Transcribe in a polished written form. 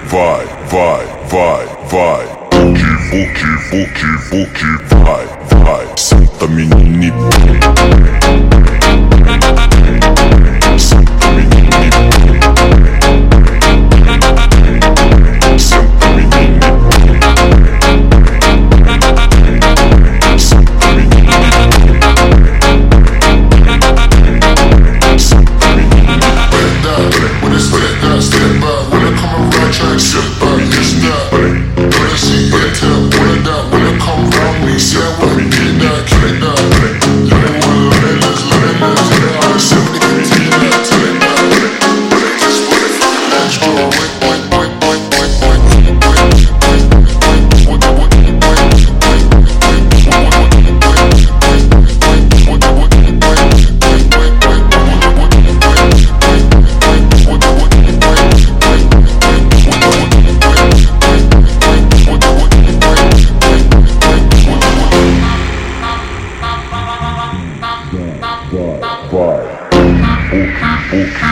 vai, vai, vai, vai. Buque, vai, vai. Senta menina e vem, senta menina e vem, senta menina e vem, senta menina e vem, senta menina e vem. When it's lit, then I stand by. When I come around, try and sit by. It's not. When I see intel, when I die, when I come around me, see I wanna get it down, kill it down. You know what let us, yeah. I'm simply continue not to it down. Just what if let's go. Vai, buque.